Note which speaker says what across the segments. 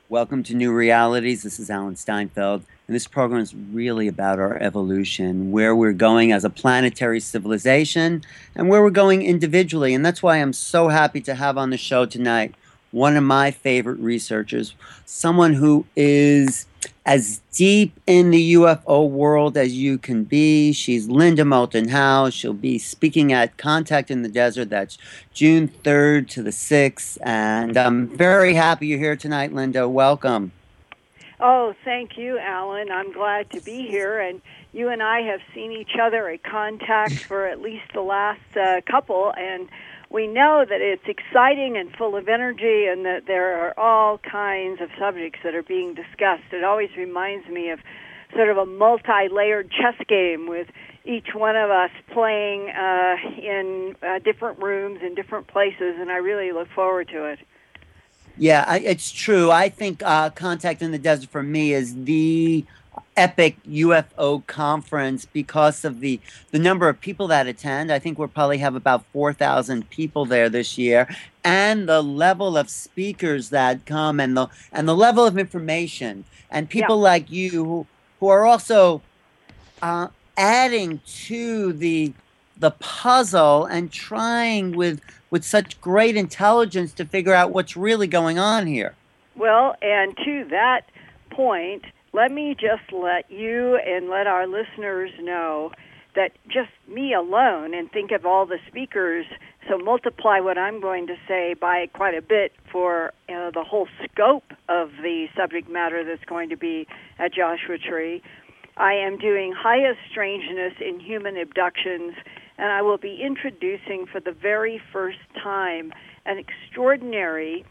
Speaker 1: Welcome to New Realities. This is Alan Steinfeld, and this program is really about our evolution, where we're going as a planetary civilization, and where we're going individually. And that's why I'm so happy to have on the show tonight one of my favorite researchers, someone who is as deep in the UFO world as you can be. She's Linda Moulton Howe. She'll be speaking at Contact in the Desert. That's June 3rd to the 6th. And I'm very happy you're here tonight, Linda. Welcome.
Speaker 2: Oh, thank you, Alan. I'm glad to be here. And you and I have seen each other at Contact for at least the last couple, and we know that it's exciting and full of energy and that there are all kinds of subjects that are being discussed. It always reminds me of sort of a multi-layered chess game with each one of us playing in different rooms in different places, and I really look forward to it.
Speaker 1: Yeah, it's true. I think Contact in the Desert for me is the epic UFO conference because of the number of people that attend. I think we'll probably have about 4,000 people there this year, and the level of speakers that come, and the level of information, and
Speaker 2: Yeah.
Speaker 1: people like you who are also uh, adding to the puzzle and trying with such great intelligence to figure out what's really going on here.
Speaker 2: Well, and to that point, let me just let you and let our listeners know that just me alone, and think of all the speakers, so multiply what I'm going to say by quite a bit for the whole scope of the subject matter that's going to be at Joshua Tree. I am doing highest strangeness in human abductions, and I will be introducing for the very first time an extraordinary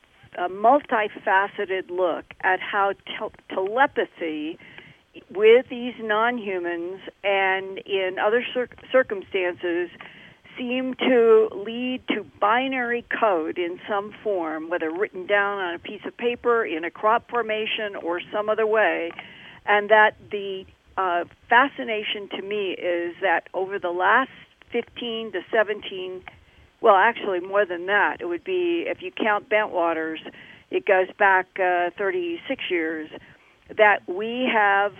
Speaker 2: multifaceted look at how telepathy with these non-humans and in other circumstances seem to lead to binary code in some form, whether written down on a piece of paper, in a crop formation, or some other way, and that the fascination to me is that over the last 15 to 17, well, actually more than that, it would be, if you count Bentwaters, it goes back 36 years, that we have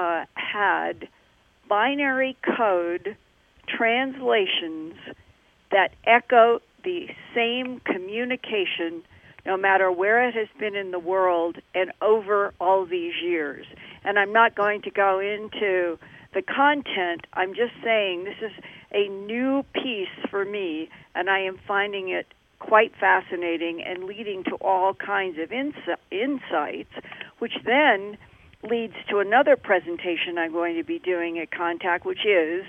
Speaker 2: had binary code translations that echo the same communication no matter where it has been in the world and over all these years. And I'm not going to go into the content. I'm just saying this is a new piece for me, and I am finding it quite fascinating and leading to all kinds of insights, which then leads to another presentation I'm going to be doing at Contact, which is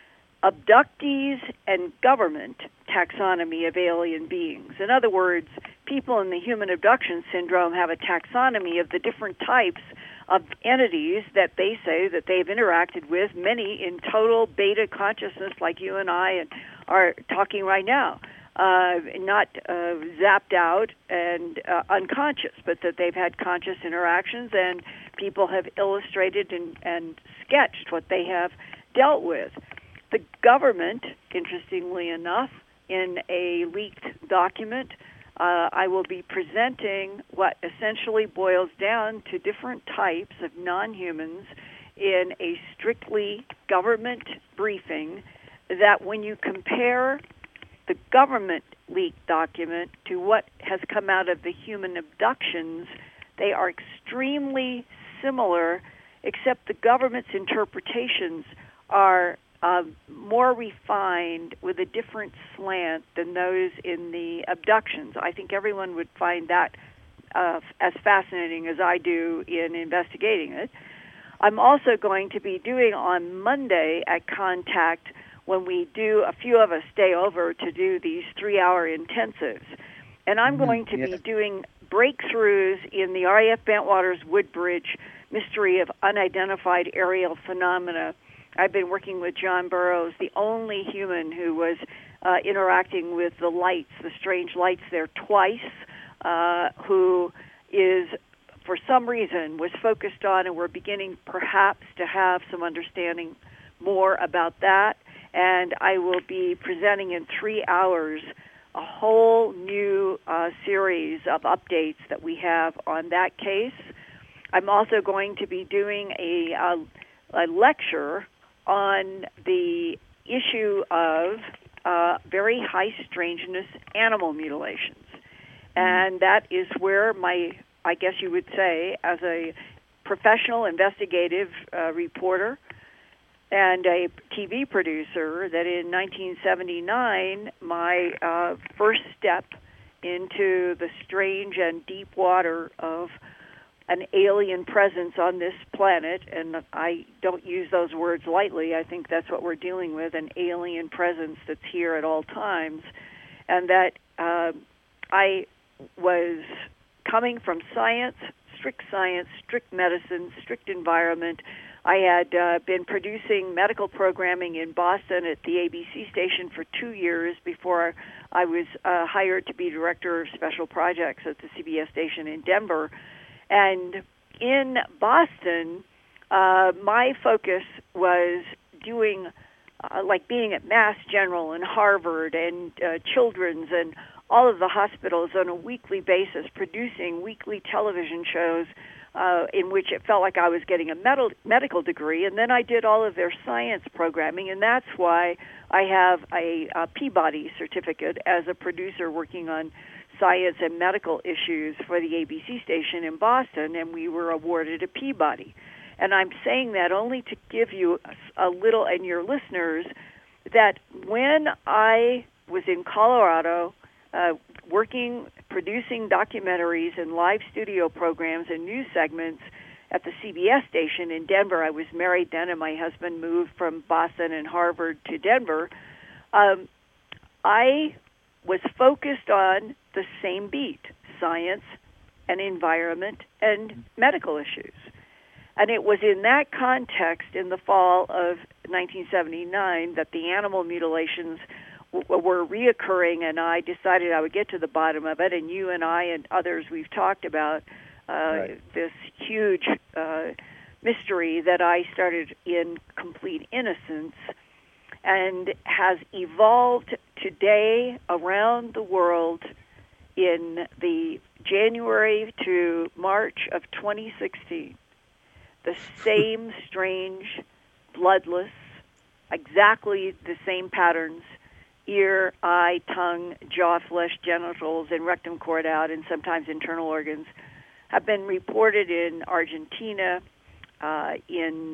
Speaker 2: abductees and government taxonomy of alien beings. In other words, people in the human abduction syndrome have a taxonomy of the different types of entities that they say that they've interacted with, many in total beta consciousness like you and I are talking right now, not zapped out and unconscious, but that they've had conscious interactions, and people have illustrated and sketched what they have dealt with. The government, interestingly enough, in a leaked document, I will be presenting what essentially boils down to different types of non-humans in a strictly government briefing, that when you compare the government leaked document to what has come out of the human abductions, they are extremely similar, except the government's interpretations are more refined with a different slant than those in the abductions. I think everyone would find that as fascinating as I do in investigating it. I'm also going to be doing on Monday at Contact, when we do, a few of us stay over to do these 3-hour intensives. And I'm going to be doing breakthroughs in the RAF Bentwaters Woodbridge mystery of unidentified aerial phenomena. I've been working with John Burroughs, the only human who was interacting with the lights, the strange lights there twice, who is, for some reason, was focused on, and we're beginning perhaps to have some understanding more about that. And I will be presenting in 3 hours a whole new series of updates that we have on that case. I'm also going to be doing a lecture on the issue of very high strangeness animal mutilations. And that is where I guess you would say, as a professional investigative reporter and a TV producer, that in 1979, my first step into the strange and deep water of an alien presence on this planet, and I don't use those words lightly. I think that's what we're dealing with, an alien presence that's here at all times, and that I was coming from science, strict medicine, strict environment. I had been producing medical programming in Boston at the ABC station for 2 years before I was hired to be director of special projects at the CBS station in Denver. And in Boston, my focus was doing, like being at Mass General and Harvard and Children's and all of the hospitals on a weekly basis, producing weekly television shows in which it felt like I was getting a medical degree. And then I did all of their science programming, and that's why I have a Peabody certificate as a producer working on science and medical issues for the ABC station in Boston, and we were awarded a Peabody. And I'm saying that only to give you a little, and your listeners, that when I was in Colorado producing documentaries and live studio programs and news segments at the CBS station in Denver, I was married then, and my husband moved from Boston and Harvard to Denver, I was focused on the same beat, science and environment and medical issues. And it was in that context in the fall of 1979 that the animal mutilations were reoccurring, and I decided I would get to the bottom of it. And you and I and others, we've talked about this huge mystery that I started in complete innocence and has evolved today around the world in the January to March of 2016. The same strange, bloodless, exactly the same patterns, ear, eye, tongue, jaw, flesh, genitals, and rectum cord out, and sometimes internal organs, have been reported in Argentina, in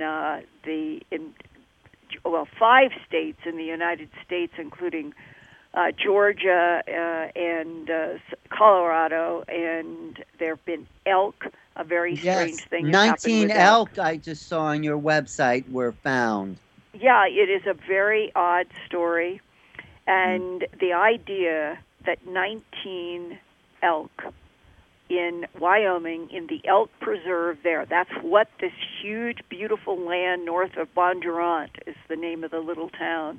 Speaker 2: 5 states in the United States, including Georgia and Colorado, and there have been elk, a very strange thing.
Speaker 1: 19 elk I just saw on your website were found.
Speaker 2: Yeah, it is a very odd story, and the idea that 19 elk in Wyoming, in the elk preserve there, that's what this huge, beautiful land north of Bondurant is the name of the little town.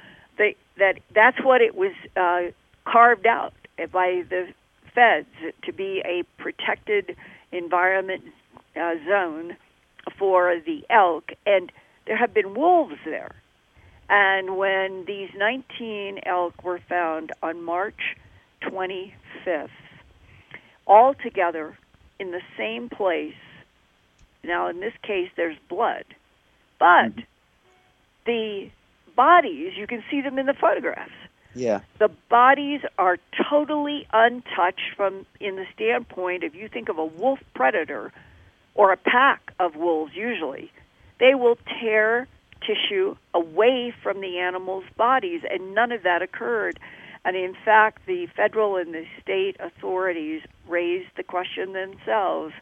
Speaker 2: That's what it was carved out by the feds to be a protected environment zone for the elk, and there have been wolves there. And when these 19 elk were found on March 25th, all together in the same place, now in this case there's blood, but the bodies, you can see them in the photographs.
Speaker 1: Yeah.
Speaker 2: The bodies are totally untouched from in the standpoint, if you think of a wolf predator or a pack of wolves usually, they will tear tissue away from the animals' bodies, and none of that occurred. And in fact, the federal and the state authorities raised the question themselves,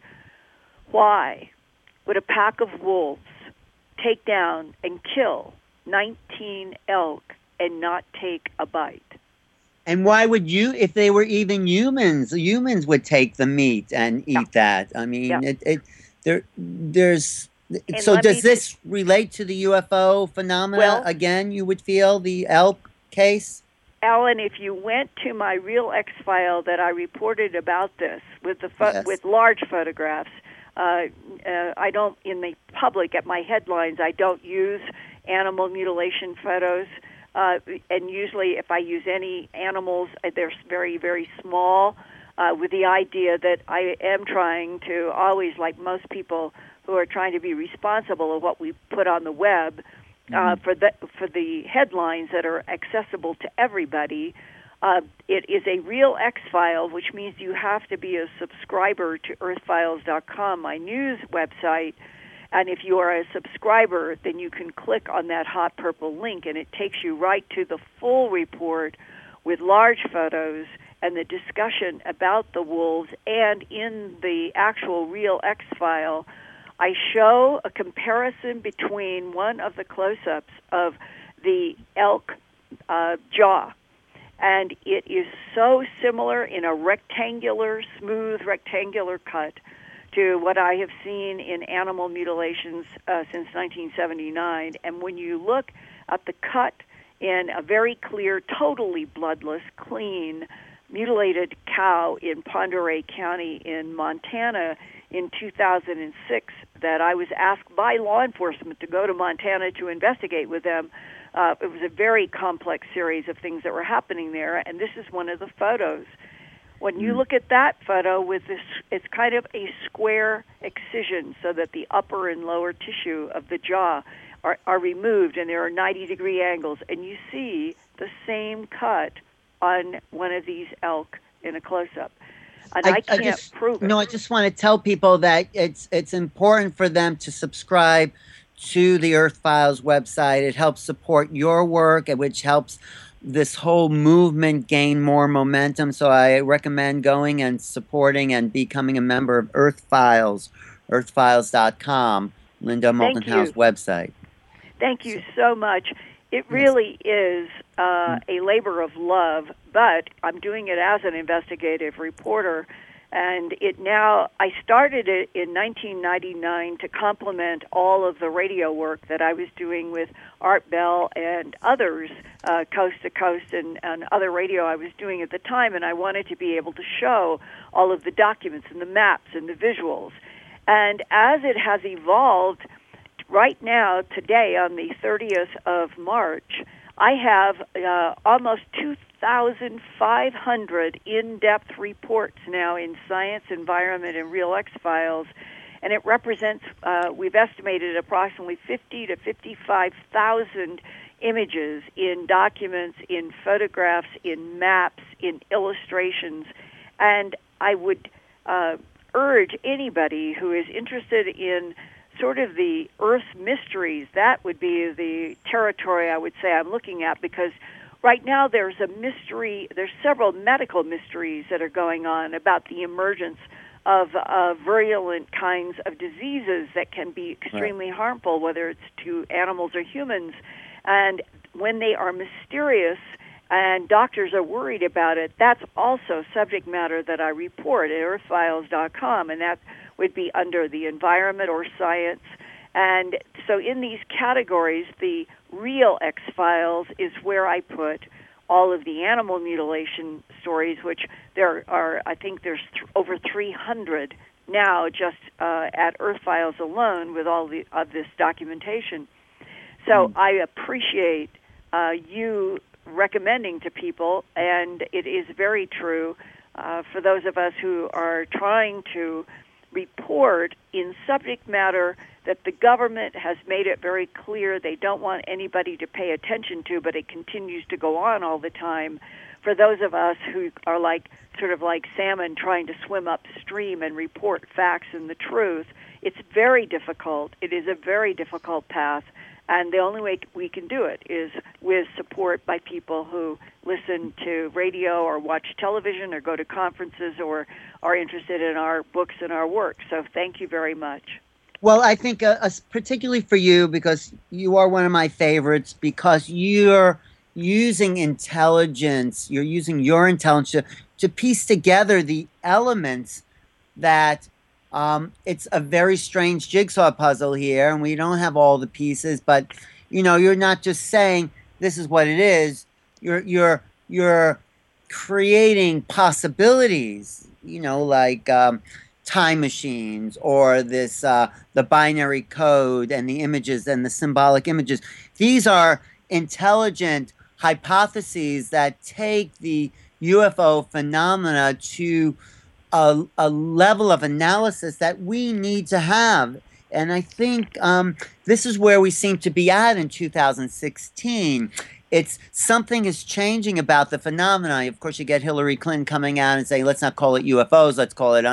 Speaker 2: why would a pack of wolves take down and kill 19 elk and not take a bite?
Speaker 1: And why would you, if they were even humans would take the meat and eat that? I mean, there's... So does this relate to the UFO phenomena again, you would feel, the elk case?
Speaker 2: Alan, if you went to my Real X file that I reported about this with with large photographs, I don't, in the public, at my headlines, I don't use animal mutilation photos. and usually if I use any animals, they're very, very small, with the idea that I am trying to always, like most people who are trying to be responsible of what we put on the web, for the headlines that are accessible to everybody. It is a real X-File, which means you have to be a subscriber to earthfiles.com, my news website. And if you are a subscriber, then you can click on that hot purple link, and it takes you right to the full report with large photos and the discussion about the wolves. And in the actual real X-File, I show a comparison between one of the close-ups of the elk jaw. And it is so similar in a smooth rectangular cut to what I have seen in animal mutilations since 1979. And when you look at the cut in a very clear, totally bloodless, clean, mutilated cow in Pend Oreille County in Montana in 2006, that I was asked by law enforcement to go to Montana to investigate with them. It was a very complex series of things that were happening there, and this is one of the photos. When you look at that photo with this, it's kind of a square excision so that the upper and lower tissue of the jaw are removed, and there are 90-degree angles, and you see the same cut on one of these elk in a close-up. And I can't prove it.
Speaker 1: No, I just want to tell people that it's important for them to subscribe to the Earth Files website. It helps support your work, which helps this whole movement gain more momentum. So I recommend going and supporting and becoming a member of Earth Files, earthfiles.com, Linda Moulton Howe's website.
Speaker 2: Thank you so much. It really is a labor of love, but I'm doing it as an investigative reporter. And I started it in 1999 to complement all of the radio work that I was doing with Art Bell and others, Coast to Coast and other radio I was doing at the time. And I wanted to be able to show all of the documents and the maps and the visuals. And as it has evolved, right now, today, on the 30th of March, I have almost 2,500 in-depth reports now in Science, Environment, and Real X-Files, and it represents, we've estimated approximately 50 to 55,000 images in documents, in photographs, in maps, in illustrations, and I would urge anybody who is interested in sort of the Earth mysteries, that would be the territory I would say I'm looking at, because right now there's a mystery, there's several medical mysteries that are going on about the emergence of virulent kinds of diseases that can be extremely harmful, whether it's to animals or humans. And when they are mysterious and doctors are worried about it, that's also subject matter that I report at earthfiles.com, and that would be under the environment or science. And so in these categories, the real X-Files is where I put all of the animal mutilation stories, which there are, I think there's over 300 now just at Earth Files alone with all of this documentation. So I appreciate you recommending to people, and it is very true for those of us who are trying to report in subject matter that the government has made it very clear they don't want anybody to pay attention to, but it continues to go on all the time. For those of us who are sort of like salmon trying to swim upstream and report facts and the truth, it's very difficult. It is a very difficult path. And the only way we can do it is with support by people who listen to radio or watch television or go to conferences or are interested in our books and our work. So thank you very much.
Speaker 1: Well, I think particularly for you, because you are one of my favorites, because you're using intelligence, you're using your intelligence to piece together the elements that it's a very strange jigsaw puzzle here, and we don't have all the pieces. But you're not just saying this is what it is. You're creating possibilities. Like time machines, or this the binary code and the images and the symbolic images. These are intelligent hypotheses that take the UFO phenomena to a level of analysis that we need to have. And I think this is where we seem to be at in 2016. It's something is changing about the phenomena. Of course, you get Hillary Clinton coming out and saying, "Let's not call it UFOs. Let's call it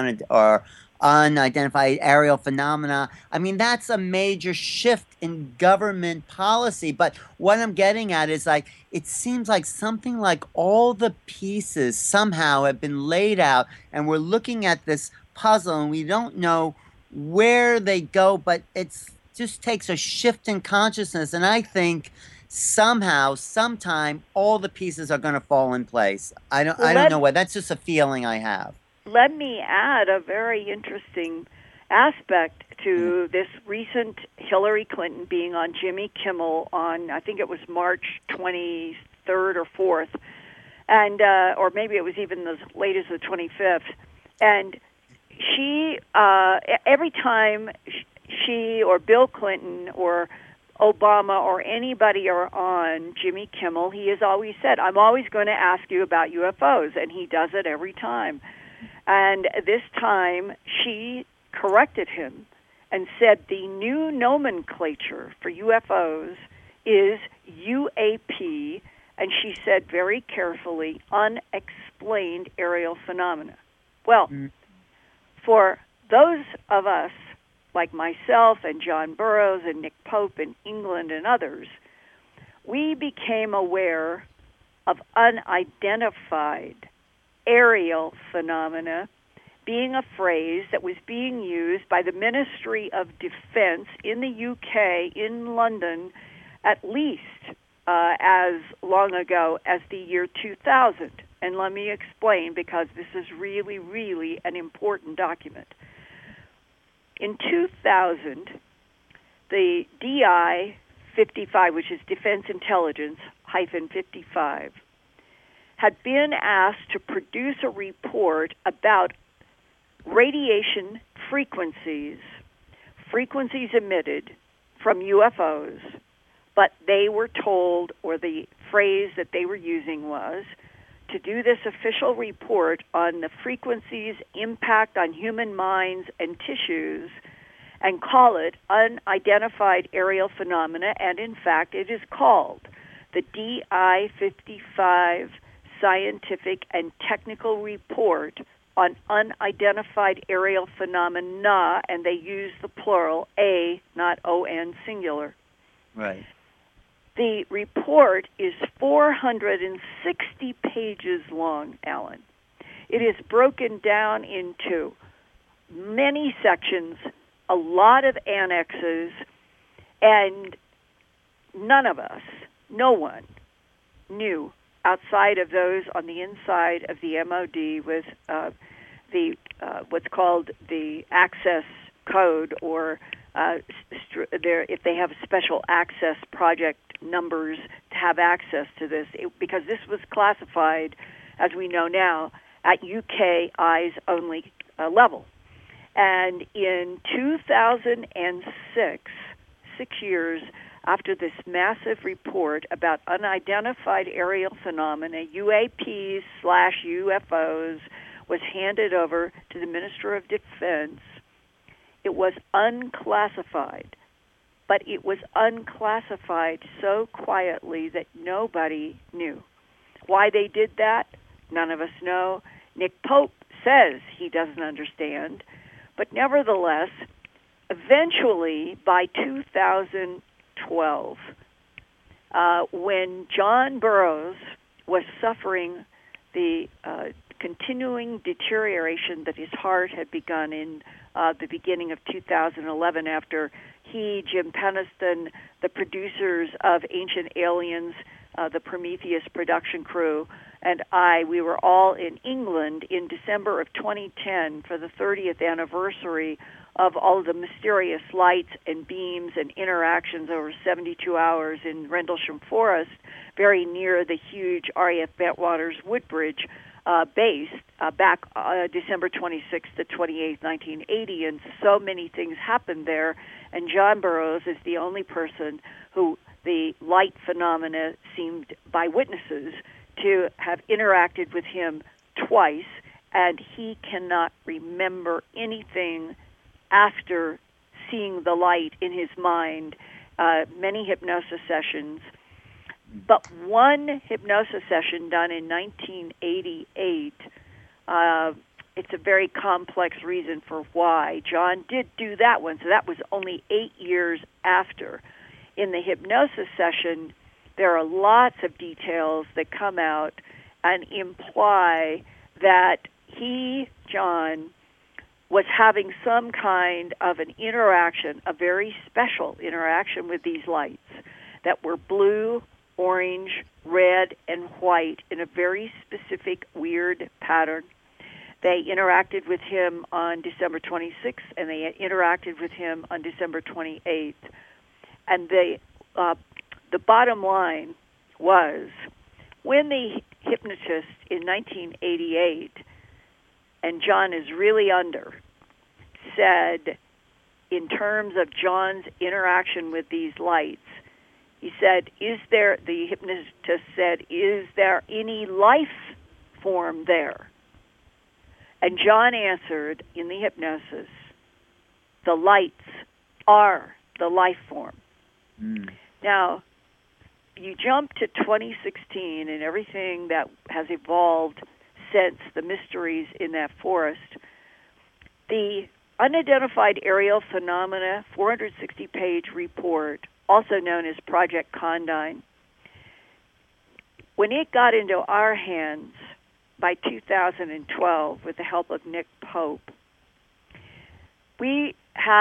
Speaker 1: unidentified aerial phenomena." I mean, that's a major shift in government policy. But what I'm getting at is like, it seems like something like all the pieces somehow have been laid out, and we're looking at this puzzle and we don't know where they go, but it's just takes a shift in consciousness. And I think somehow, sometime, all the pieces are going to fall in place.
Speaker 2: Well,
Speaker 1: I don't know why. That's just a feeling I have.
Speaker 2: let me add a very interesting aspect to this recent Hillary Clinton being on Jimmy Kimmel on, I think it was March 23rd or 4th, and or maybe it was even as late as the 25th. And she, every time she or Bill Clinton or Obama or anybody are on Jimmy Kimmel, he has always said, "I'm always going to ask you about UFOs," and he does it every time. And this time, she corrected him and said the new nomenclature for UFOs is UAP, and she said very carefully, unexplained aerial phenomena. Well, for those of us like myself and John Burroughs and Nick Pope in England and others, we became aware of unidentified aerial phenomena being a phrase that was being used by the Ministry of Defense in the UK, in London, at least as long ago as the year 2000. And let me explain, because this is really, really an important document. In 2000, the DI-55, which is Defense Intelligence -55, had been asked to produce a report about radiation frequencies emitted from UFOs, but they were told, or the phrase that they were using was, to do this official report on the frequencies' impact on human minds and tissues and call it unidentified aerial phenomena, and in fact it is called the DI-55 Scientific and Technical Report on Unidentified Aerial Phenomena, and they use the plural A, not O-N, singular.
Speaker 1: Right.
Speaker 2: The report is 460 pages long, Alan. It is broken down into many sections, a lot of annexes, and none of us, no one, knew outside of those on the inside of the MOD with the what's called the access code, or if they have special access project numbers to have access to this, because this was classified, as we know now, at UK eyes only level. And in 2006, 6 years after this massive report about unidentified aerial phenomena, UAPs/UFOs, was handed over to the Minister of Defense, it was unclassified. But it was unclassified so quietly that nobody knew. Why they did that, none of us know. Nick Pope says he doesn't understand. But nevertheless, eventually, by 2012, when John Burroughs was suffering the continuing deterioration that his heart had begun in the beginning of 2011, after he, Jim Penniston, the producers of Ancient Aliens, the Prometheus production crew, and we were all in England in December of 2010 for the 30th anniversary of all of the mysterious lights and beams and interactions over 72 hours in Rendlesham Forest, very near the huge RAF Bentwaters Woodbridge base, back December 26th to 28th, 1980, and so many things happened there, and John Burroughs is the only person who the light phenomena seemed, by witnesses, to have interacted with him twice, and he cannot remember anything after seeing the light in his mind. Many hypnosis sessions, but one hypnosis session done in 1988, it's a very complex reason for why John did do that one, so that was only 8 years after. In the hypnosis session, there are lots of details that come out and imply that he, John, was having some kind of an interaction, a very special interaction with these lights that were blue, orange, red, and white in a very specific, weird pattern. They interacted with him on December 26th, and they interacted with him on December 28th. And the bottom line was, when the hypnotist in 1988, and John is really under, said, in terms of John's interaction with these lights, he said, the hypnotist said, is there any life form there? And John answered in the hypnosis, the lights are the life form. Mm. Now, you jump to 2016 and everything that has evolved since the mysteries in that forest. The Unidentified Aerial Phenomena 460-page report, also known as Project Condign, when it got into our hands by 2012 with the help of Nick Pope, he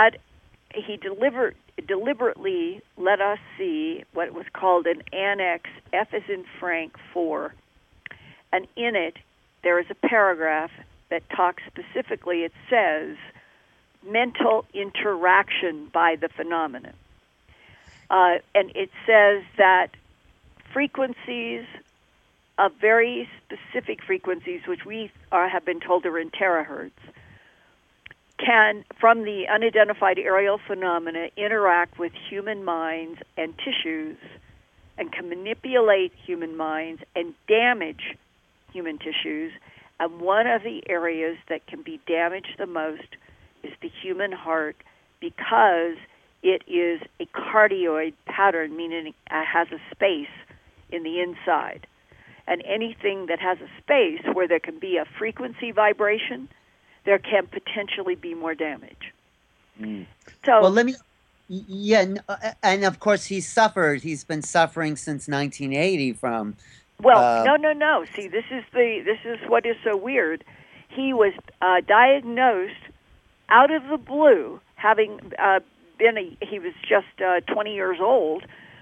Speaker 2: deliberately let us see what was called an Annex F as in Frank 4. And in it, there is a paragraph that talks specifically, it says, mental interaction by the phenomenon. And it says that frequencies of very specific frequencies, which we have been told are in terahertz, can, from the unidentified aerial phenomena, interact with human minds and tissues and can manipulate human minds and damage human tissues. And one of the areas that can be damaged the most is the human heart, because it is a cardioid pattern, meaning it has a space in the inside. And anything that has a space where there can be a frequency vibration, there can potentially be more damage.
Speaker 1: Mm. So, well, let me. Yeah, and of course he's suffered. He's been suffering since 1980 from.
Speaker 2: Well, no. See, this is what is so weird. He was diagnosed out of the blue, having he was just 20 years old.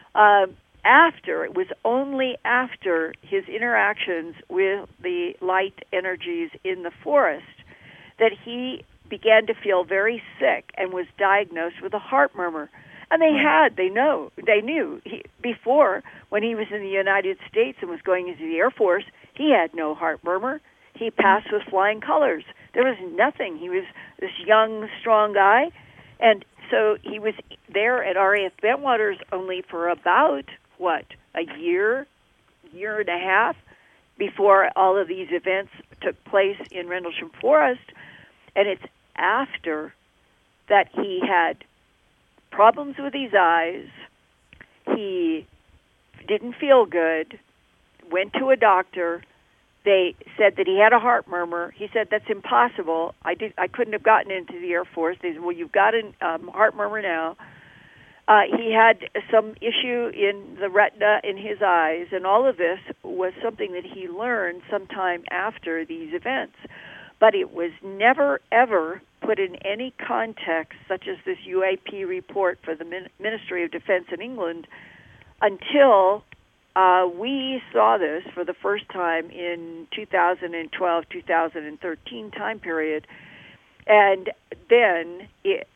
Speaker 2: It was only after his interactions with the light energies in the forest that he began to feel very sick and was diagnosed with a heart murmur. And they knew before, when he was in the United States and was going into the Air Force, he had no heart murmur. He passed with flying colors. There was nothing. He was this young, strong guy. And so he was there at RAF Bentwaters only for about, a year and a half before all of these events took place in Rendlesham Forest. And it's after that he had problems with his eyes. He didn't feel good, went to a doctor. They said that he had a heart murmur. He said, that's impossible. I couldn't have gotten into the Air Force. They said, well, you've got a heart murmur now. He had some issue in the retina in his eyes, and all of this was something that he learned sometime after these events. But it was never, ever put in any context, such as this UAP report for the Ministry of Defense in England, until we saw this for the first time in 2012, 2013 time period. And then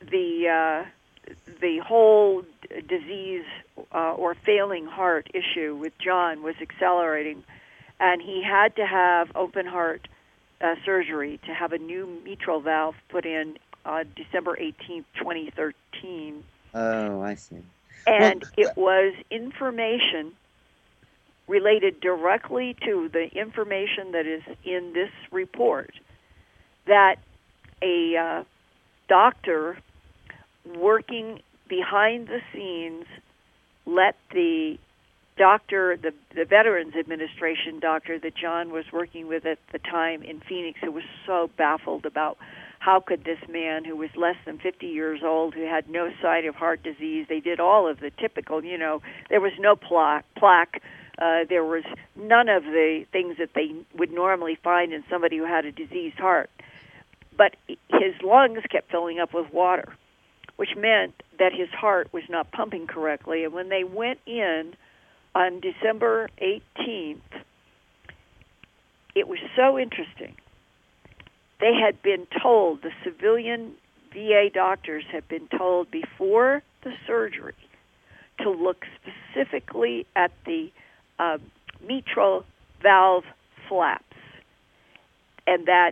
Speaker 2: the whole disease or failing heart issue with John was accelerating, and he had to have open heart surgery to have a new mitral valve put in December 18th, 2013.
Speaker 1: Oh, I see.
Speaker 2: And it was information related directly to the information that is in this report, that a doctor working behind the scenes let the doctor, the Veterans Administration doctor that John was working with at the time in Phoenix, who was so baffled about how could this man who was less than 50 years old, who had no sign of heart disease, they did all of the typical, there was no plaque, there was none of the things that they would normally find in somebody who had a diseased heart. But his lungs kept filling up with water, which meant that his heart was not pumping correctly. And when they went in on December 18th, it was so interesting. They had been told, the civilian VA doctors had been told before the surgery to look specifically at the mitral valve flaps, and that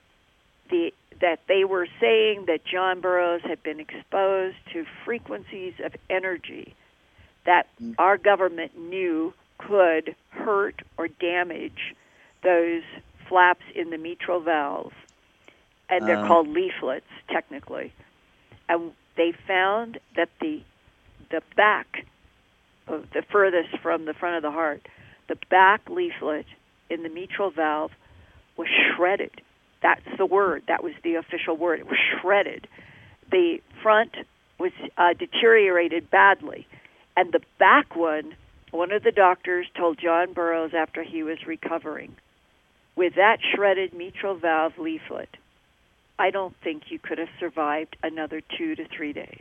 Speaker 2: they were saying that John Burroughs had been exposed to frequencies of energy that our government knew could hurt or damage those flaps in the mitral valve. And they're called leaflets, technically. And they found that the back, the furthest from the front of the heart, the back leaflet in the mitral valve was shredded. That's the word. That was the official word. It was shredded. The front was deteriorated badly. And the back one of the doctors told John Burroughs after he was recovering, with that shredded mitral valve leaflet, I don't think you could have survived another 2 to 3 days.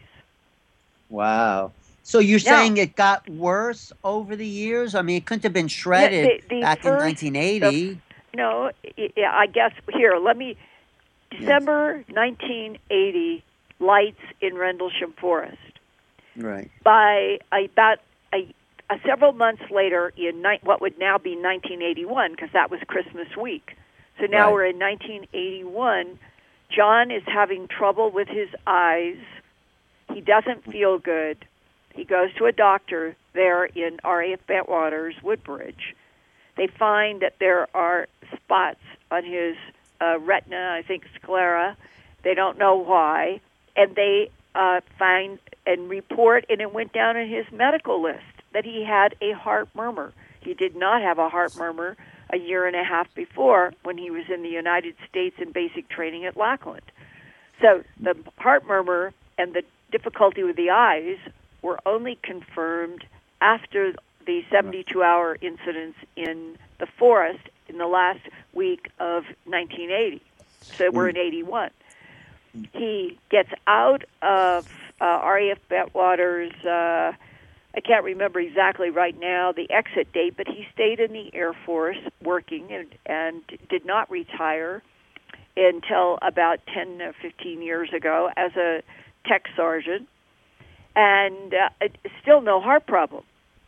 Speaker 1: Wow. So you're saying it got worse over the years? I mean, it couldn't have been shredded back in 1980.
Speaker 2: No, I guess, here, December 1980, lights in Rendlesham Forest.
Speaker 1: Right.
Speaker 2: By about several months later, in what would now be 1981, because that was Christmas week. So now we're in 1981. John is having trouble with his eyes. He doesn't feel good. He goes to a doctor there in R.A.F. Bentwaters, Woodbridge. They find that there are spots on his retina, I think sclera. They don't know why. And they find and report, and it went down in his medical list, that he had a heart murmur. He did not have a heart murmur a year and a half before when he was in the United States in basic training at Lackland. So the heart murmur and the difficulty with the eyes were only confirmed after the 72-hour incidents in the forest in the last week of 1980. So we're in 81. He gets out of R.A.F. Bentwaters, I can't remember exactly right now the exit date, but he stayed in the Air Force working and did not retire until about 10 or 15 years ago as a tech sergeant. And still no heart problem.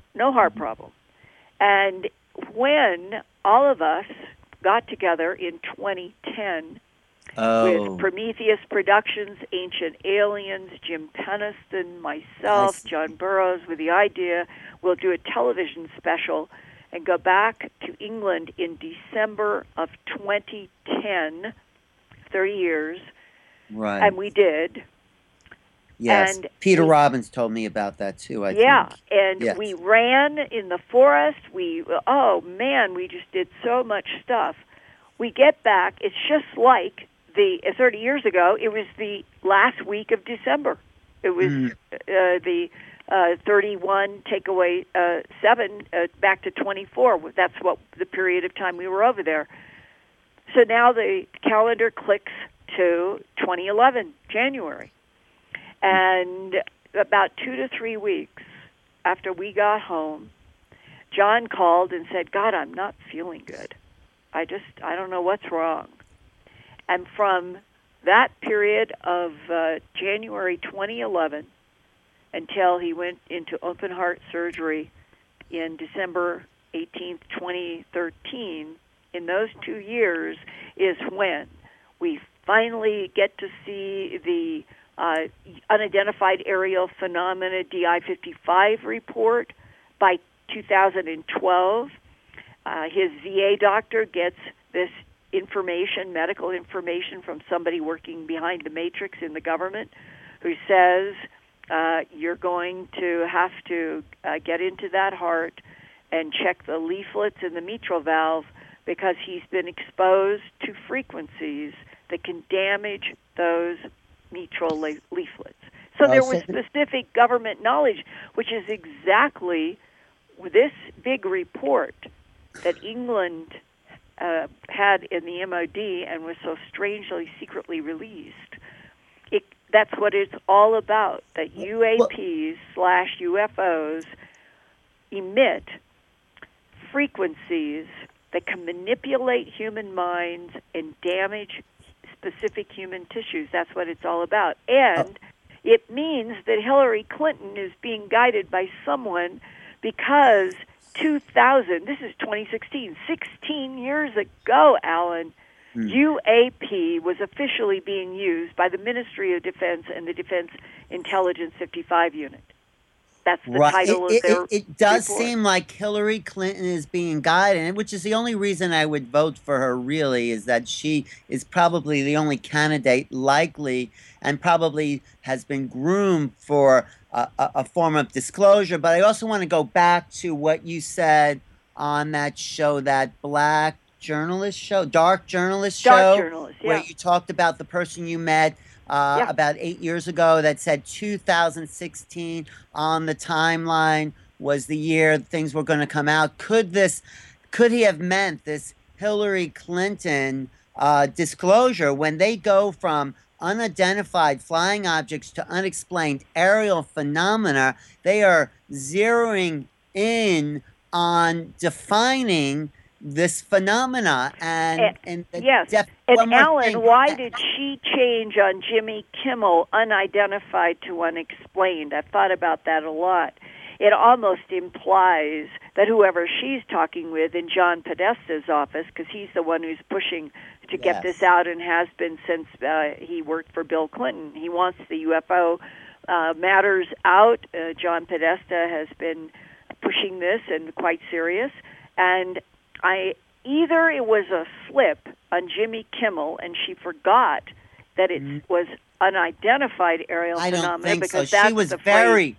Speaker 2: And when all of us got together in 2010 with Prometheus Productions, Ancient Aliens, Jim Peniston, myself, John Burroughs, with the idea we'll do a television special and go back to England in December of 2010, 30 years. Right. And we did.
Speaker 1: Yes, and Peter Robbins told me about that too, I think.
Speaker 2: And we ran in the forest. We just did so much stuff. We get back, it's just like 30 years ago, it was the last week of December. It was the 31, take away 7, back to 24. That's what the period of time we were over there. So now the calendar clicks to 2011, January. And about 2 to 3 weeks after we got home, John called and said, God, I'm not feeling good. I don't know what's wrong. And from that period of January 2011 until he went into open heart surgery in December 18th, 2013, in those 2 years is when we finally get to see the uh, Unidentified Aerial Phenomena DI-55 report by 2012. His VA doctor gets this information, medical information, from somebody working behind the matrix in the government who says you're going to have to get into that heart and check the leaflets in the mitral valve because he's been exposed to frequencies that can damage those mitral leaflets. So there was specific government knowledge, which is exactly this big report that England had in the MOD and was so strangely secretly released. That's what it's all about, that UAPs/UFOs emit frequencies that can manipulate human minds and damage specific human tissues. That's what it's all about. And it means that Hillary Clinton is being guided by someone because 2000, this is 2016, 16 years ago, Alan, UAP was officially being used by the Ministry of Defense and the Defense Intelligence 55 Unit. That's the title of their
Speaker 1: It does
Speaker 2: report.
Speaker 1: seem like Hillary Clinton is being guided, which is the only reason I would vote for her, really, is that she is probably the only candidate likely and probably has been groomed for a form of disclosure. But I also want to go back to what you said on that show, that Black journalist show, Dark Journalist show,
Speaker 2: Dark Journalist, yeah.
Speaker 1: where you talked about the person you met about 8 years ago that said 2016 on the timeline was the year things were going to come out. Could he have meant this Hillary Clinton disclosure when they go from unidentified flying objects to unexplained aerial phenomena? They are zeroing in on defining this phenomena
Speaker 2: yes. And Alan, why did she change on Jimmy Kimmel unidentified to unexplained? I've thought about that a lot. It almost implies that whoever she's talking with in John Podesta's office, because he's the one who's pushing to get this out and has been since he worked for Bill Clinton. He wants the UFO matters out. John Podesta has been pushing this and quite serious. And either it was a slip on Jimmy Kimmel and she forgot that it was unidentified aerial phenomena.
Speaker 1: I don't think
Speaker 2: because
Speaker 1: so. She was very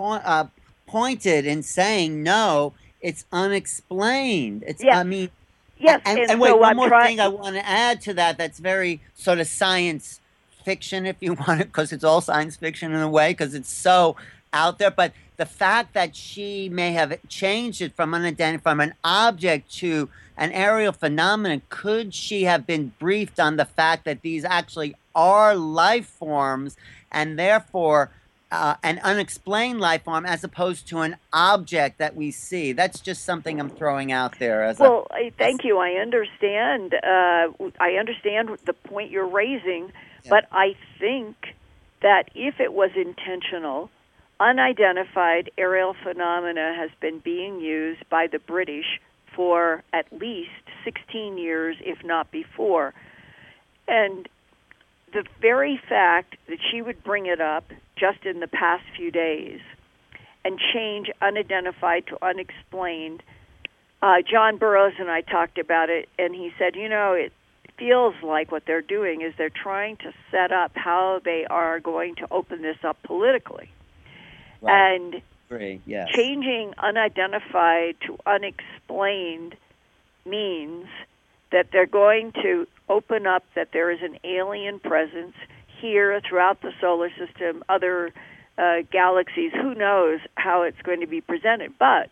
Speaker 1: pointed in saying, no, it's unexplained. It's,
Speaker 2: yes.
Speaker 1: I mean,
Speaker 2: yes.
Speaker 1: And wait, one more thing I want to add to that's very sort of science fiction, if you want it, because it's all science fiction in a way, because it's so out there. But the fact that she may have changed it from unidentified, from an object to an aerial phenomenon, could she have been briefed on the fact that these actually are life forms and therefore an unexplained life form as opposed to an object that we see? That's just something I'm throwing out there.
Speaker 2: Thank you. I understand. I understand the point you're raising, but I think that if it was intentional, unidentified aerial phenomena has been being used by the British for at least 16 years, if not before. And the very fact that she would bring it up just in the past few days and change unidentified to unexplained, John Burroughs and I talked about it, and he said, it feels like what they're doing is they're trying to set up how they are going to open this up politically.
Speaker 1: Right.
Speaker 2: And
Speaker 1: yes.
Speaker 2: Changing unidentified to unexplained means that they're going to open up that there is an alien presence here throughout the solar system, other galaxies. Who knows how it's going to be presented? But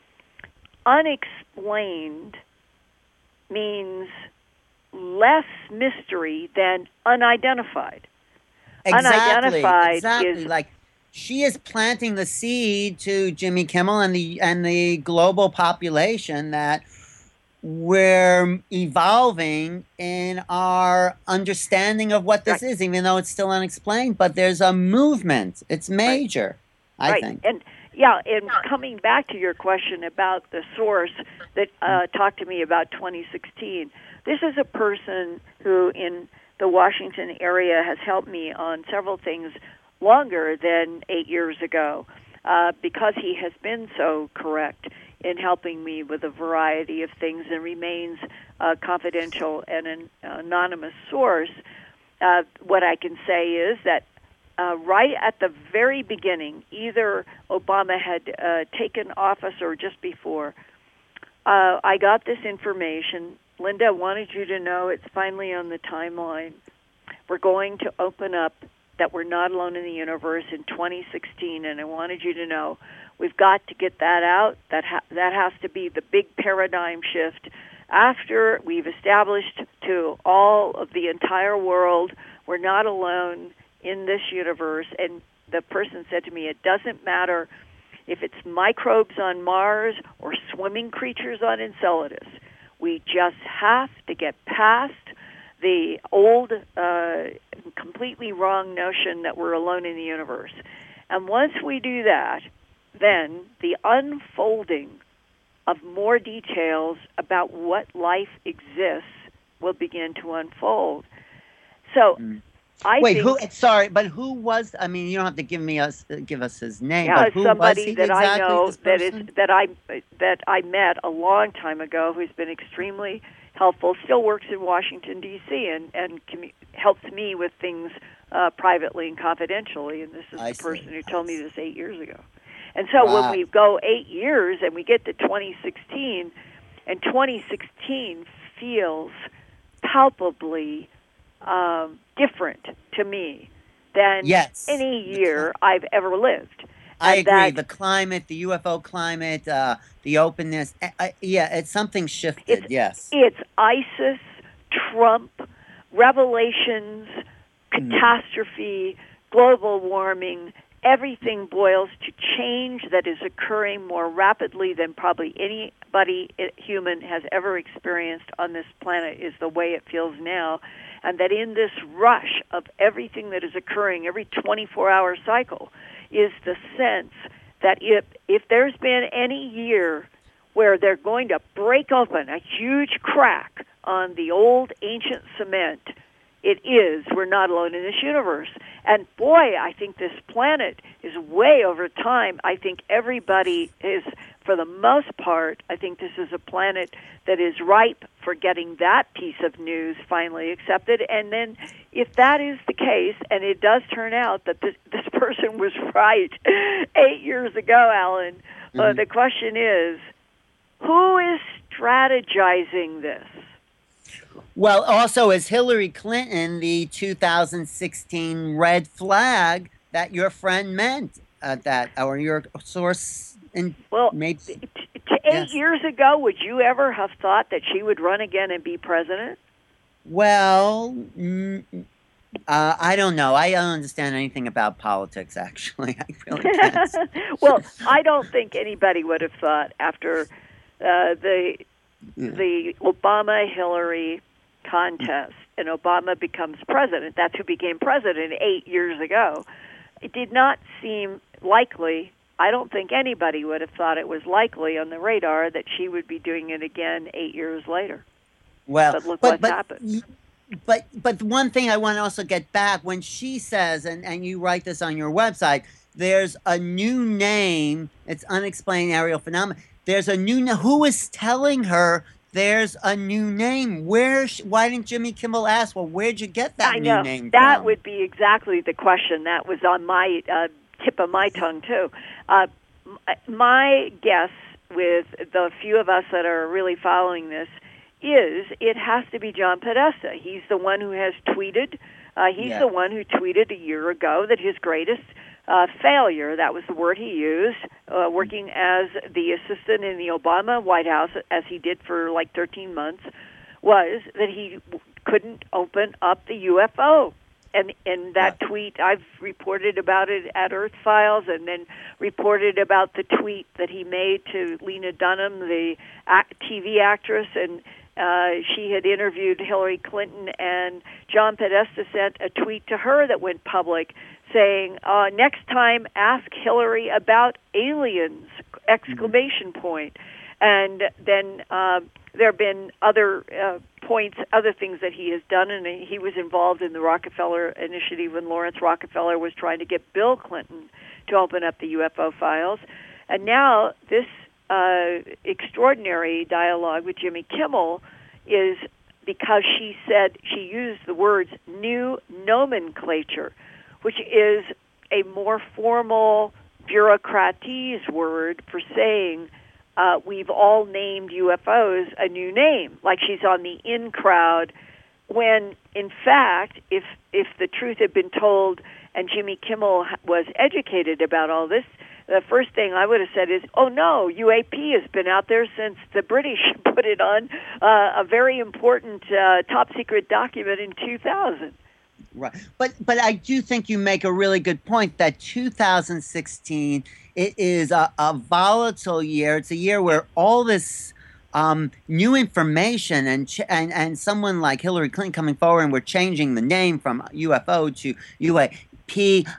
Speaker 2: unexplained means less mystery than unidentified.
Speaker 1: Unidentified
Speaker 2: is
Speaker 1: like she is planting the seed to Jimmy Kimmel and the global population that we're evolving in our understanding of what this is, even though it's still unexplained. But there's a movement. It's major, I think.
Speaker 2: And coming back to your question about the source that talked to me about 2016, this is a person who in the Washington area has helped me on several things longer than 8 years ago, because he has been so correct in helping me with a variety of things and remains confidential and an anonymous source. What I can say is that right at the very beginning, either Obama had taken office or just before, I got this information. Linda, I wanted you to know it's finally on the timeline. We're going to open up that we're not alone in the universe in 2016, and I wanted you to know we've got to get that out. That has to be the big paradigm shift. After we've established to all of the entire world, we're not alone in this universe. And the person said to me, it doesn't matter if it's microbes on Mars or swimming creatures on Enceladus. We just have to get past the old, completely wrong notion that we're alone in the universe. And once we do that, then the unfolding of more details about what life exists will begin to unfold. So I
Speaker 1: Wait,
Speaker 2: think,
Speaker 1: who was? I mean, you don't have to give us his name.
Speaker 2: Yeah,
Speaker 1: but who
Speaker 2: somebody
Speaker 1: was he
Speaker 2: that
Speaker 1: exactly,
Speaker 2: I know
Speaker 1: this
Speaker 2: that
Speaker 1: person?
Speaker 2: that I met a long time ago, who's been extremely helpful. Still works in Washington D.C. and helps me with things privately and confidentially. And this is the person who told me this 8 years ago. And so when we go 8 years and we get to 2016, and 2016 feels palpably different to me than any year I've ever lived.
Speaker 1: I agree. The climate, the UFO climate, the openness. It's something shifted.
Speaker 2: It's ISIS, Trump, revelations, catastrophe, global warming. Everything boils to change that is occurring more rapidly than probably anybody human has ever experienced on this planet, is the way it feels now. And that in this rush of everything that is occurring, every 24-hour cycle, is the sense that if there's been any year where they're going to break open a huge crack on the old ancient cement, it is we're not alone in this universe. And boy, I think this planet is way over time. I think everybody is, for the most part, I think this is a planet that is ripe for getting that piece of news finally accepted. And then if that is the case, and it does turn out that this person was right 8 years ago, Alan, the question is, who is strategizing this?
Speaker 1: Well, also, is Hillary Clinton the 2016 red flag that your friend meant or your source?
Speaker 2: Made 8 years ago, would you ever have thought that she would run again and be president?
Speaker 1: Well, I don't know. I don't understand anything about politics, actually. I really can't.
Speaker 2: Well, I don't think anybody would have thought after the Obama-Hillary contest and Obama becomes president. That's who became president 8 years ago. It did not seem likely. I don't think anybody would have thought it was likely on the radar that she would be doing it again 8 years later.
Speaker 1: Well,
Speaker 2: but look what's happened.
Speaker 1: But one thing I want to also get back, when she says, and you write this on your website, there's a new name. It's unexplained aerial phenomenon. There's a new name. Who is telling her there's a new name? Why didn't Jimmy Kimmel ask, well, where'd you get that new name
Speaker 2: that
Speaker 1: from?
Speaker 2: would be exactly the question. That was on my tip of my tongue, too. My guess with the few of us that are really following this is it has to be John Podesta. He's the one who has tweeted. He's the one who tweeted a year ago that his greatest failure, that was the word he used, working as the assistant in the Obama White House, as he did for like 13 months, was that he couldn't open up the UFO. And in that tweet, I've reported about it at Earth Files, and then reported about the tweet that he made to Lena Dunham, the TV actress, and she had interviewed Hillary Clinton, and John Podesta sent a tweet to her that went public saying, next time ask Hillary about aliens, exclamation point. And then there have been other points, other things that he has done, and he was involved in the Rockefeller Initiative when Lawrence Rockefeller was trying to get Bill Clinton to open up the UFO files. And now this extraordinary dialogue with Jimmy Kimmel is because she used the words new nomenclature, which is a more formal bureaucratese word for saying we've all named UFOs a new name, like she's on the in crowd, when in fact, if the truth had been told and Jimmy Kimmel was educated about all this, the first thing I would have said is, oh no, UAP has been out there since the British put it on a very important top secret document in 2000.
Speaker 1: Right. But I do think you make a really good point that 2016, it is a volatile year. It's a year where all this new information and someone like Hillary Clinton coming forward, and we're changing the name from UFO to UAP.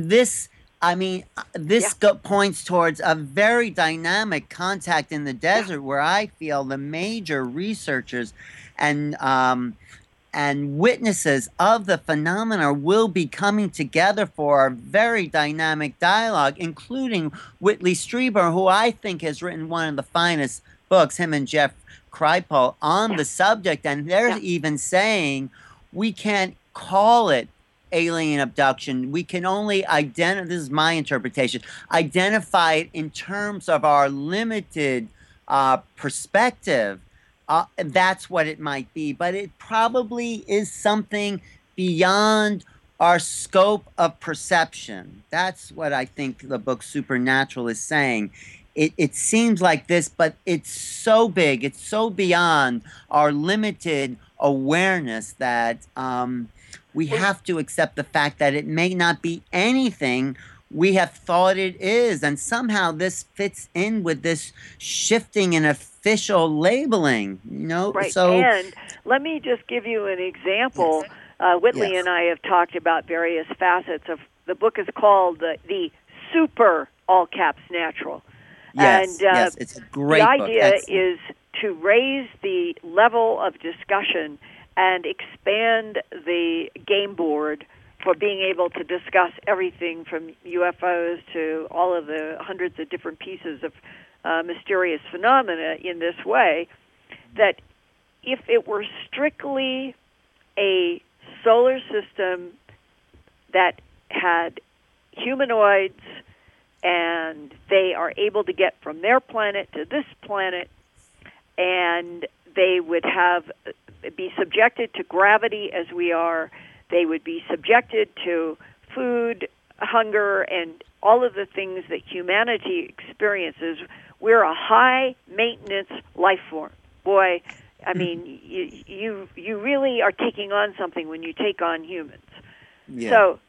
Speaker 1: This points towards a very dynamic contact in the desert, where I feel the major researchers and witnesses of the phenomena will be coming together for a very dynamic dialogue, including Whitley Strieber, who I think has written one of the finest books, him and Jeff Kripal, on the subject. And they're even saying we can't call it alien abduction. We can only identify, this is my interpretation, identify it in terms of our limited perspective. That's what it might be, but it probably is something beyond our scope of perception. That's what I think the book Supernatural is saying. It seems like this, but it's so big, it's so beyond our limited awareness that we have to accept the fact that it may not be anything we have thought it is. And somehow this fits in with this shifting in official labeling,
Speaker 2: Right.
Speaker 1: So,
Speaker 2: and let me just give you an example. Whitley and I have talked about various facets of the book. Is called the Super, all caps, Natural.
Speaker 1: Yes,
Speaker 2: and
Speaker 1: it's a great
Speaker 2: book.
Speaker 1: The
Speaker 2: idea is to raise the level of discussion and expand the game board for being able to discuss everything from UFOs to all of the hundreds of different pieces of mysterious phenomena in this way, that if it were strictly a solar system that had humanoids and they are able to get from their planet to this planet, and they would be subjected to gravity as we are, they would be subjected to food, hunger, and all of the things that humanity experiences. We're a high-maintenance life form. Boy, I mean, you really are taking on something when you take on humans. Yeah. So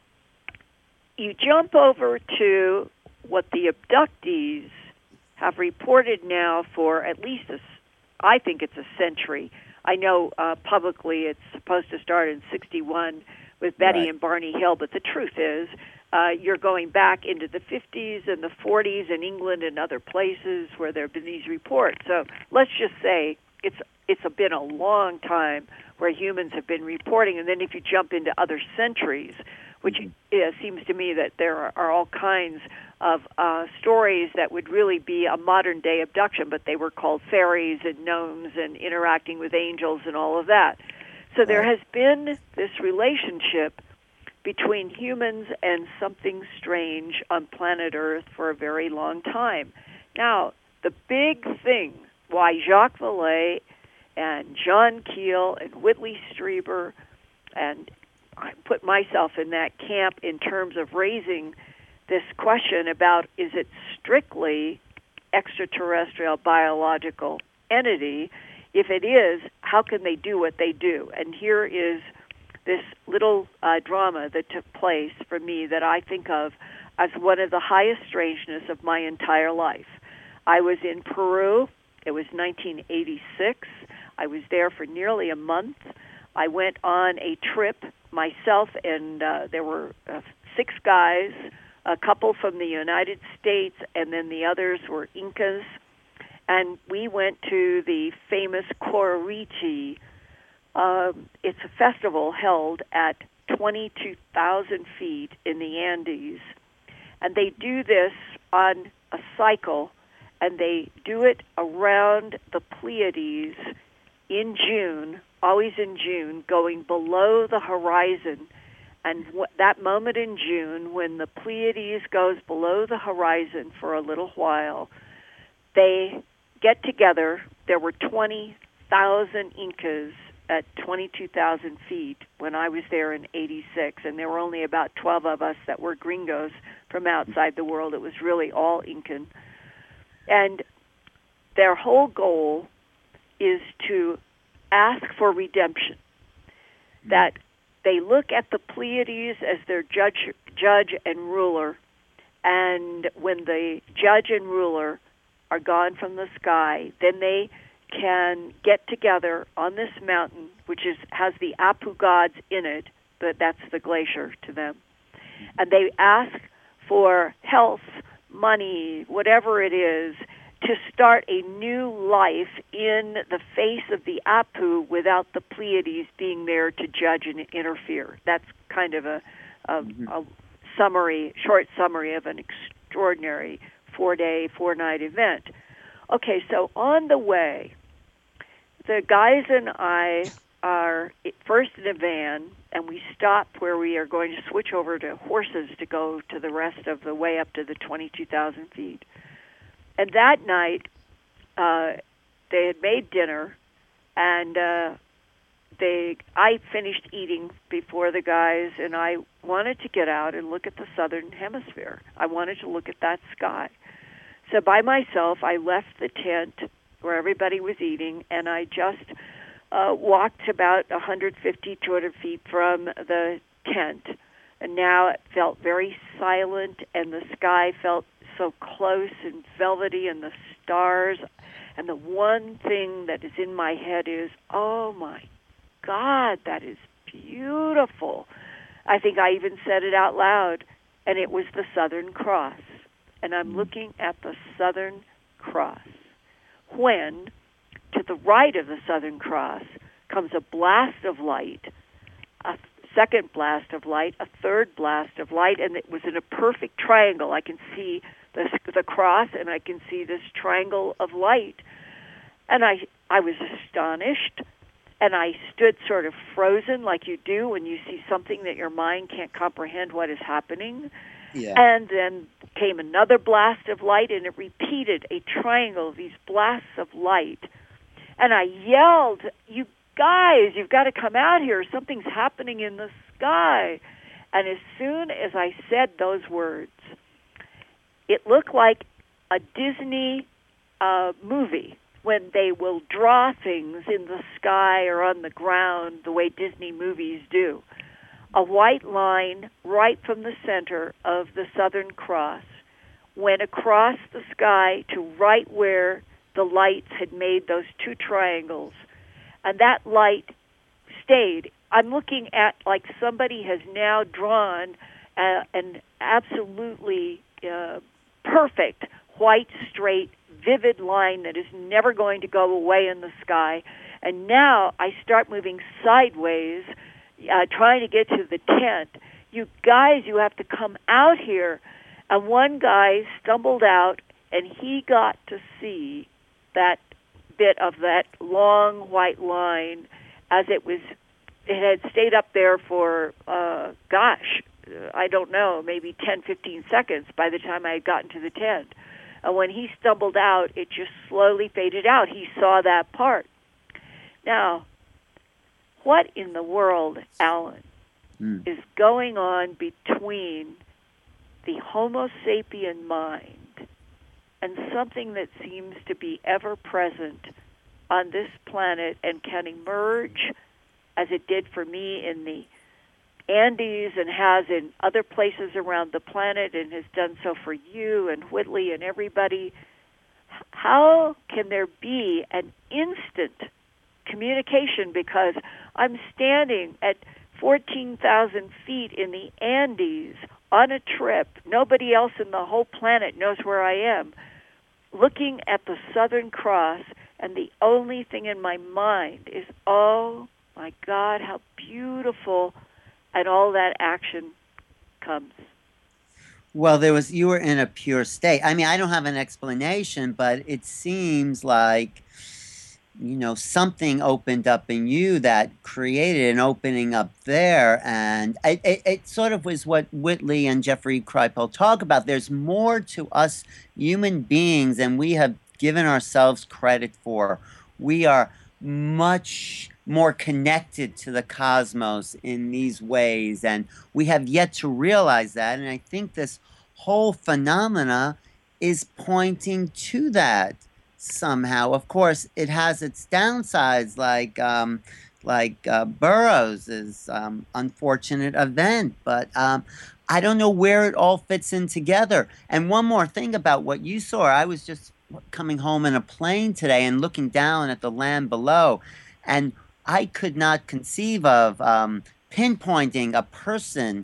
Speaker 2: you jump over to what the abductees have reported now for at least, I think it's a century. I know publicly it's supposed to start in 1961 with Betty and Barney Hill, but the truth is you're going back into the 50s and the 40s in England and other places where there have been these reports. So let's just say it's been a long time where humans have been reporting. And then if you jump into other centuries, which seems to me that there are all kinds of stories that would really be a modern-day abduction, but they were called fairies and gnomes and interacting with angels and all of that. So there has been this relationship between humans and something strange on planet Earth for a very long time. Now, the big thing why Jacques Vallée and John Keel and Whitley Strieber, and I put myself in that camp in terms of raising this question about, is it strictly extraterrestrial biological entity? If it is, how can they do what they do? And here is this little drama that took place for me that I think of as one of the highest strangeness of my entire life. I was in Peru. It was 1986. I was there for nearly a month. I went on a trip myself, and there were 6 guys, a couple from the United States, and then the others were Incas. And we went to the famous Cororiti It's a festival held at 22,000 feet in the Andes, and they do this on a cycle, and they do it around the Pleiades in June, always in June, going below the horizon. And that moment in June, when the Pleiades goes below the horizon for a little while, they get together. There were 20,000 Incas at 22,000 feet when I was there in '86, and there were only about 12 of us that were gringos from outside the world. It was really all Incan. And their whole goal is to ask for redemption, that they look at the Pleiades as their judge and ruler, and when the judge and ruler are gone from the sky, then they can get together on this mountain, which has the Apu gods in it, but that's the glacier to them. And they ask for health, money, whatever it is, to start a new life in the face of the Apu without the Pleiades being there to judge and interfere. That's kind of a short summary of an extraordinary 4-day, 4-night event. Okay, so on the way, the guys and I are first in a van, and we stop where we are going to switch over to horses to go to the rest of the way up to the 22,000 feet. And that night, they had made dinner, and I finished eating before the guys, and I wanted to get out and look at the southern hemisphere. I wanted to look at that sky. So by myself, I left the tent where everybody was eating, and I just walked about 150, 200 feet from the tent. And now it felt very silent, and the sky felt so close and velvety, and the stars. And the one thing that is in my head is, oh my God, that is beautiful. I think I even said it out loud, and it was the Southern Cross. And I'm looking at the Southern Cross, when to the right of the Southern Cross comes a blast of light, a second blast of light, a third blast of light, and it was in a perfect triangle. I can see the cross, and I can see this triangle of light. And I was astonished, and I stood sort of frozen like you do when you see something that your mind can't comprehend what is happening.
Speaker 1: Yeah.
Speaker 2: And then came another blast of light, and it repeated a triangle of these blasts of light. And I yelled, "You guys, you've got to come out here. Something's happening in the sky." And as soon as I said those words, it looked like a Disney movie when they will draw things in the sky or on the ground the way Disney movies do. A white line right from the center of the Southern Cross went across the sky to right where the lights had made those two triangles. And that light stayed. I'm looking at like somebody has now drawn an absolutely perfect, white, straight, vivid line that is never going to go away in the sky. And now I start moving sideways, trying to get to the tent. You guys, you have to come out here. And one guy stumbled out, and he got to see that bit of that long white line as it had stayed up there for, I don't know, maybe 10, 15 seconds by the time I had gotten to the tent. And when he stumbled out, it just slowly faded out. He saw that part. Now, what in the world, Alan, is going on between the Homo sapien mind and something that seems to be ever present on this planet and can emerge, as it did for me in the Andes and has in other places around the planet and has done so for you and Whitley and everybody? How can there be an instant communication? Because I'm standing at 14,000 feet in the Andes on a trip. Nobody else in the whole planet knows where I am, looking at the Southern Cross, and the only thing in my mind is, oh my God, how beautiful, and all that action comes.
Speaker 1: Well, you were in a pure state. I mean, I don't have an explanation, but it seems like, something opened up in you that created an opening up there. And it sort of was what Whitley and Jeffrey Kripal talk about. There's more to us human beings than we have given ourselves credit for. We are much more connected to the cosmos in these ways, and we have yet to realize that. And I think this whole phenomena is pointing to that somehow. Of course, it has its downsides, like Burroughs' unfortunate event, but I don't know where it all fits in together. And one more thing about what you saw, I was just coming home in a plane today and looking down at the land below, and I could not conceive of pinpointing a person,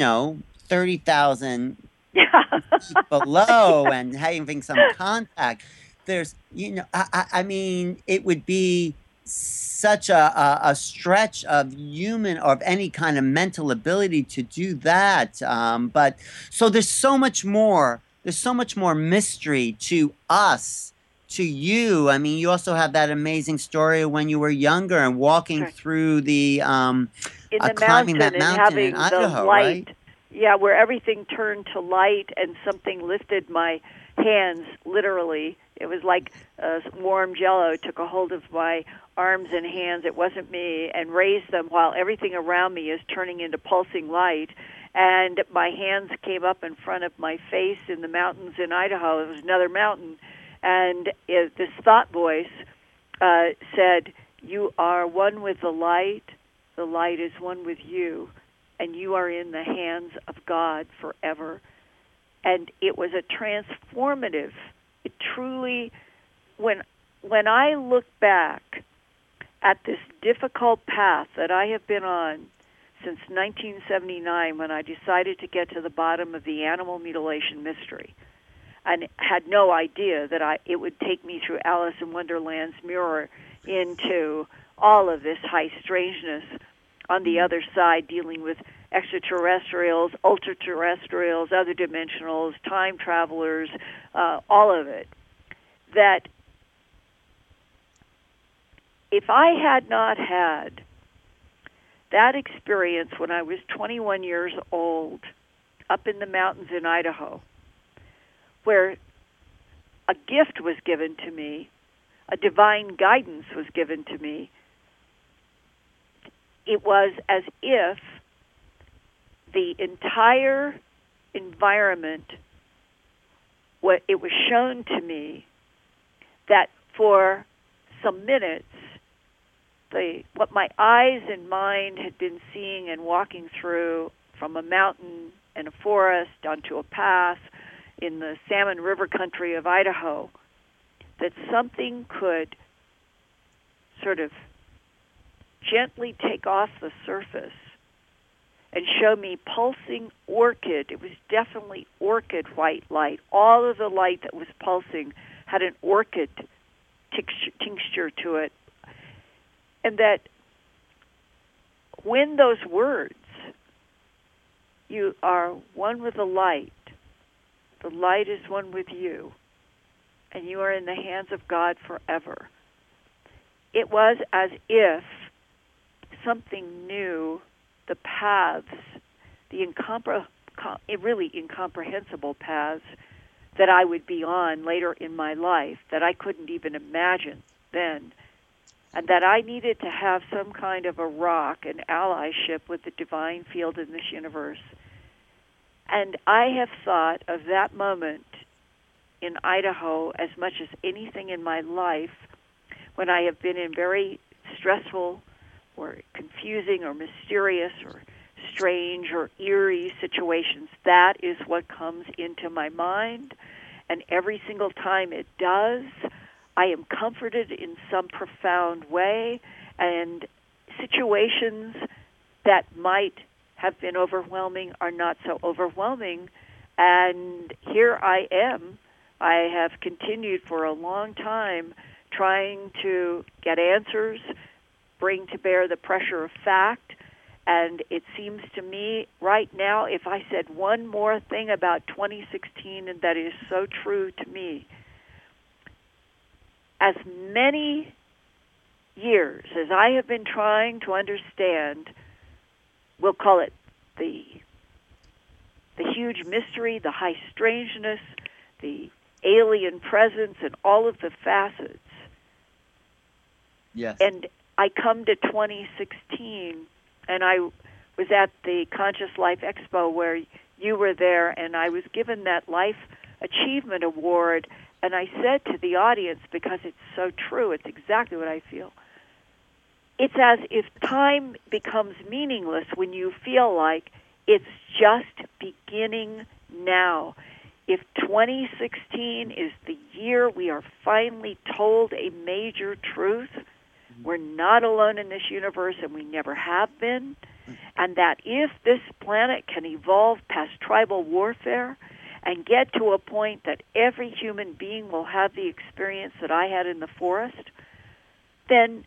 Speaker 1: 30,000
Speaker 2: Yeah.
Speaker 1: below and having some contact. There's, I mean, it would be such a stretch of human or of any kind of mental ability to do that. But so there's so much more. There's so much more mystery to us, to you. I mean, you also have that amazing story of when you were younger and walking
Speaker 2: Right.
Speaker 1: through
Speaker 2: In the
Speaker 1: climbing that
Speaker 2: mountain and
Speaker 1: mountain in
Speaker 2: having the
Speaker 1: Idaho, right?
Speaker 2: light, yeah, where everything turned to light and something lifted my hands, literally. It was like warm jello took a hold of my arms and hands, it wasn't me, and raised them while everything around me is turning into pulsing light. And my hands came up in front of my face in the mountains in Idaho. It was another mountain. And this thought voice said, "You are one with the light is one with you, and you are in the hands of God forever." And it was a transformative, it truly, when I look back at this difficult path that I have been on since 1979, when I decided to get to the bottom of the animal mutilation mystery, and had no idea that it would take me through Alice in Wonderland's mirror into all of this high strangeness on the other side, dealing with extraterrestrials, ultra-terrestrials, other dimensionals, time travelers, all of it, that if I had not had that experience when I was 21 years old up in the mountains in Idaho, where a gift was given to me, a divine guidance was given to me, it was as if the entire environment, it was shown to me that for some minutes, what my eyes and mind had been seeing and walking through from a mountain and a forest onto a path in the Salmon River country of Idaho, that something could sort of gently take off the surface and show me pulsing orchid. It was definitely orchid white light. All of the light that was pulsing had an orchid tincture to it. And that when those words, "You are one with the light is one with you, and you are in the hands of God forever," it was as if something new, the paths, the really incomprehensible paths that I would be on later in my life that I couldn't even imagine then, and that I needed to have some kind of a rock, an allyship with the divine field in this universe. And I have thought of that moment in Idaho as much as anything in my life when I have been in very stressful or confusing or mysterious or strange or eerie situations. That is what comes into my mind, and every single time it does, I am comforted in some profound way, and situations that might have been overwhelming are not so overwhelming. And here I am. I have continued for a long time trying to get answers, bring to bear the pressure of fact. And it seems to me right now, if I said one more thing about 2016, and that is so true to me, as many years as I have been trying to understand, we'll call it the huge mystery, the high strangeness, the alien presence, and all of the facets.
Speaker 1: Yes.
Speaker 2: And I come to 2016, and I was at the Conscious Life Expo where you were there, and I was given that Life Achievement Award, and I said to the audience, because it's so true, it's exactly what I feel, it's as if time becomes meaningless when you feel like it's just beginning now. If 2016 is the year we are finally told a major truth, we're not alone in this universe, and we never have been, and that if this planet can evolve past tribal warfare and get to a point that every human being will have the experience that I had in the forest, then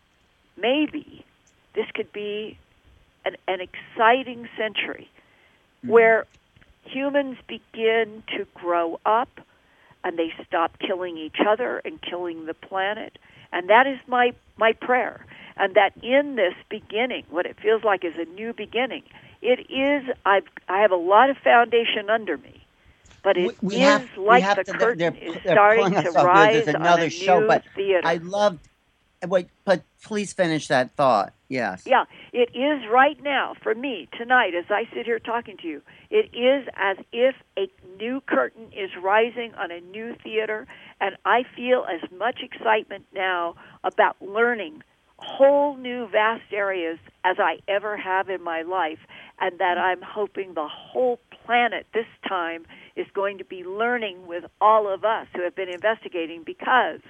Speaker 2: maybe this could be an exciting century where humans begin to grow up and they stop killing each other and killing the planet. And that is my prayer. And that in this beginning, what it feels like is a new beginning, it is, I have a lot of foundation under me, but it is like the curtain is starting to rise on a new theater.
Speaker 1: I loved, wait, but please finish that thought. Yes.
Speaker 2: Yeah, it is right now, for me, tonight, as I sit here talking to you, it is as if a new curtain is rising on a new theater, and I feel as much excitement now about learning whole new vast areas as I ever have in my life, and that I'm hoping the whole planet this time is going to be learning with all of us who have been investigating, because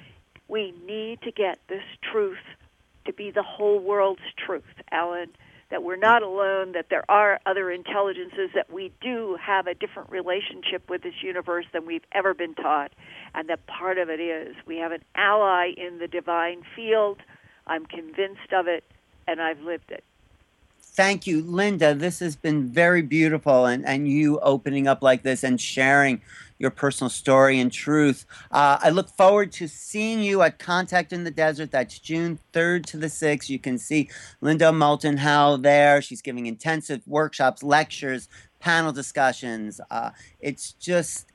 Speaker 2: we need to get this truth to be the whole world's truth, Alan, that we're not alone, that there are other intelligences, that we do have a different relationship with this universe than we've ever been taught, and that part of it is we have an ally in the divine field. I'm convinced of it, and I've lived it.
Speaker 1: Thank you, Linda. This has been very beautiful, and you opening up like this and sharing your personal story and truth. I look forward to seeing you at Contact in the Desert. That's June 3rd to the 6th. You can see Linda Moulton Howe there. She's giving intensive workshops, lectures, panel discussions. It's just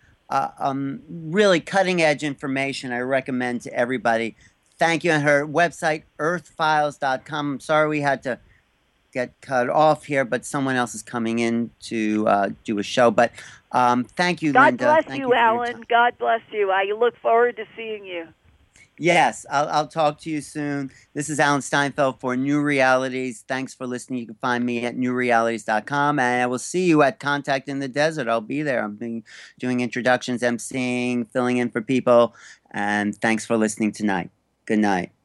Speaker 1: really cutting-edge information I recommend to everybody. Thank you. And her website, earthfiles.com. I'm sorry we had to get cut off here, but someone else is coming in to do a show. But thank you, Linda.
Speaker 2: God bless you, Alan. God bless you. I look forward to seeing you.
Speaker 1: Yes, I'll talk to you soon. This is Alan Steinfeld for New Realities. Thanks for listening. You can find me at newrealities.com, and I will see you at Contact in the Desert. I'll be there. I'm doing introductions, emceeing, filling in for people, and thanks for listening tonight. Good night.